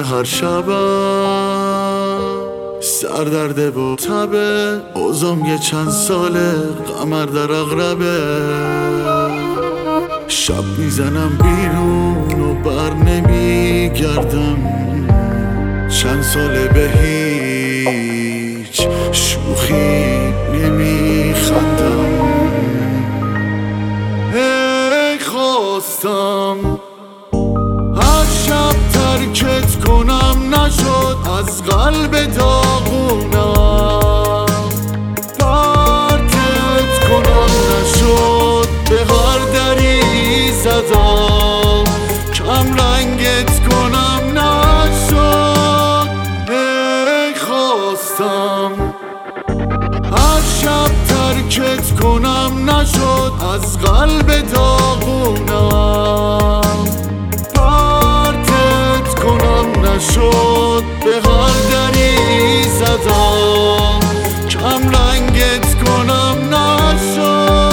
هر شبم سردرده و تبه اوزم یه چند ساله قمر در اغربه شب میزنم بیرون و بر نمیگردم چند ساله به هیچ شوخی نمیخندم ای خواستم هر شب ترکت کنم نشد از قلب داغونم پرتت کنم نشد به هر دری زدم کم رنگت کنم نشد ای خواستم هر شب ترکت کنم نشد از قلب داغونم پرتت کنم نشد به هر دری زدم کم رنگت کنم نشد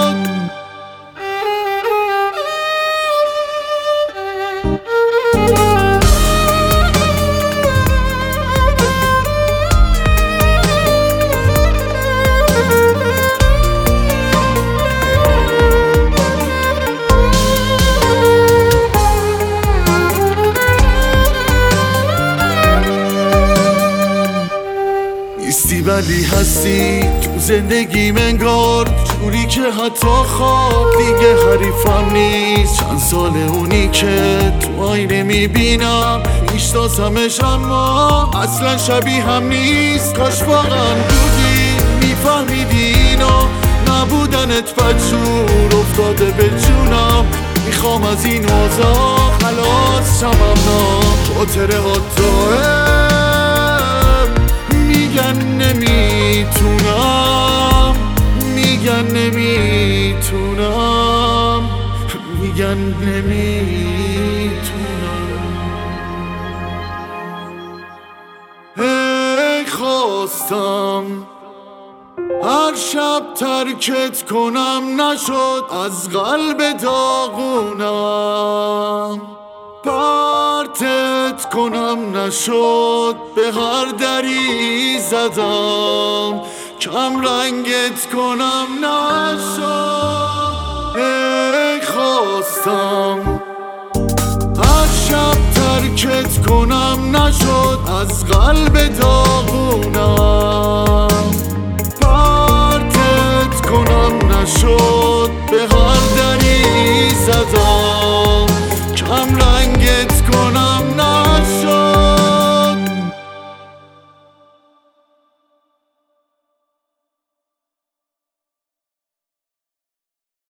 ولی هستی تو زندگیم انگار جوری که حتی خواب دیگه حریفم نیست چند سال اونی که تو آینه میبینم میشناسمش اما اصلا شبیه هم نیست کاش واقعا بودی میفهمیدی اینو نبودنت بدجور افتاده به جونم میخوام از این اوضاع خلاص شمم خاطره میگن نمیتونم میگن نمیتونم میگن نمیتونم ای خواستم هر شب ترکت کنم نشد از قلب داغونم پرتت کنم نشد به هر دری زدم کم رنگت کنم نشد ای خواستم هر شب ترکت کنم نشد از قلب